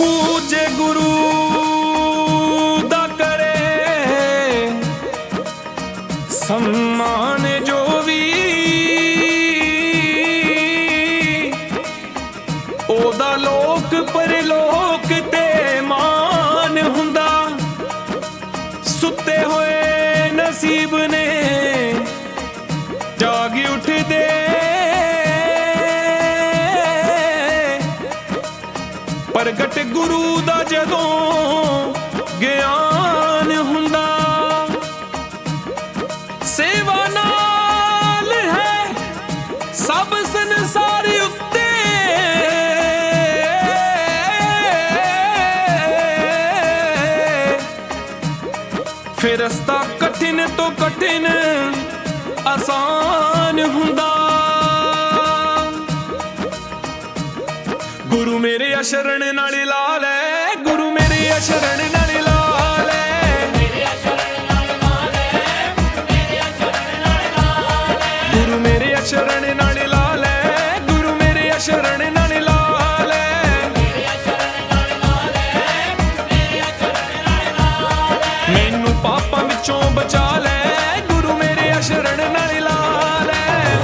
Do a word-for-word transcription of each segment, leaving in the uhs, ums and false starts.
पूजे गुरु दा करे सम्मान जो भी ओदा लोक परलोक ते मान हुंदा। सुते होए नसीब ने जाग उठदे प्रगट गुरु दा जदों ज्ञान हुंदा। सेवा नाल है सब संसार उत्ते फिर रस्ता कठिन तो कठिन आसान हुंदा। गुरु मेरे शरण नाल ला ले, गुरु मेरे शरण नाल ला ले, गुरु मेरे शरण नाल ला ले, गुरु मेरे शरण नाल ला ले। मैनू पापां विचों बचा ले, गुरु मेरे शरण नाल ला ले।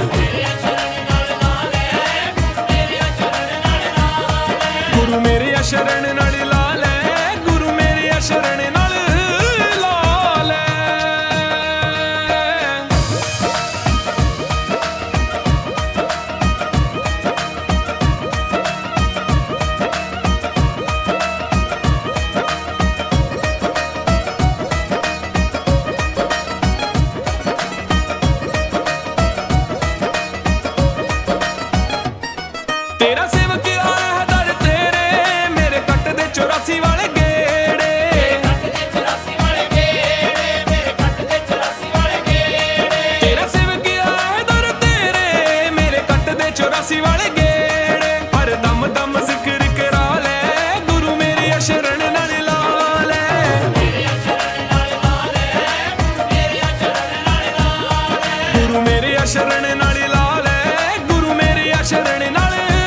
गुरु मेरे शरण नाल ला ले, गुरु मेरे शरण नाल ला ले। तेरा सेवक आया है दर तेरे, मेरे कट दे चौरासी वाले गेड़े, तेरा सेवक आया है दर तेरे, मेरे कट दे चौरासी वाले गेड़े। हर दम दम जिक्र करा ले, गुरु मेरे शरण नाल ला ले, गुरु मेरे शरण नाल ला ले, गुरु मेरे शरण नाल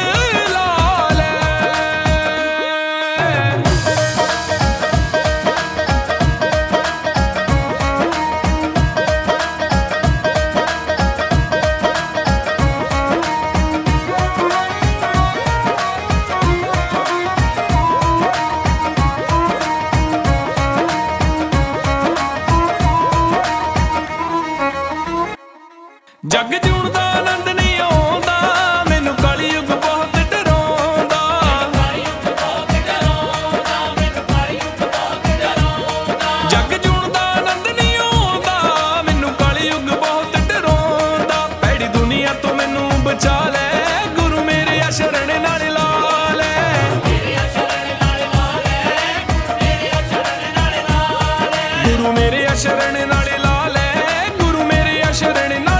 जग जूण दा आनंद नहीं आउंदा, मैनू कलयुग बहुत डराउंदा। जग जूण दा आनंद नहीं आउंदा, मैनू कलयुग बहुत डराउंदा। भैड़ी दुनिया तो मैनू बचा ले, गुरु मेरे शरण नाल ला ले, गुरु मेरे शरण नाल ला ले, गुरु मेरे शरण नाल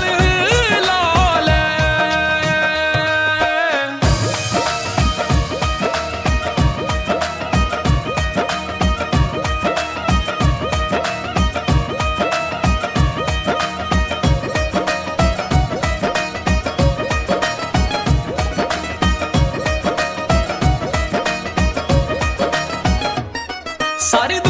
सारी